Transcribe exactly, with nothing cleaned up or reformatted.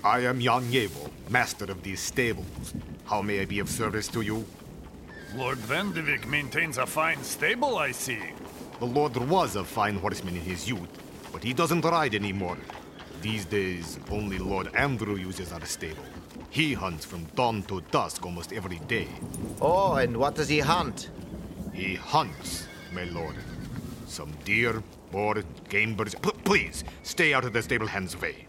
I am Jan Yevo, master of these stables. How may I be of service to you? Lord Vendivik maintains a fine stable, I see. The Lord was a fine horseman in his youth, but he doesn't ride anymore. These days, only Lord Andrew uses our stable. He hunts from dawn to dusk almost every day. Oh, and what does he hunt? He hunts, my lord. Some deer, boar, game birds. P please, stay out of the stable hands' way.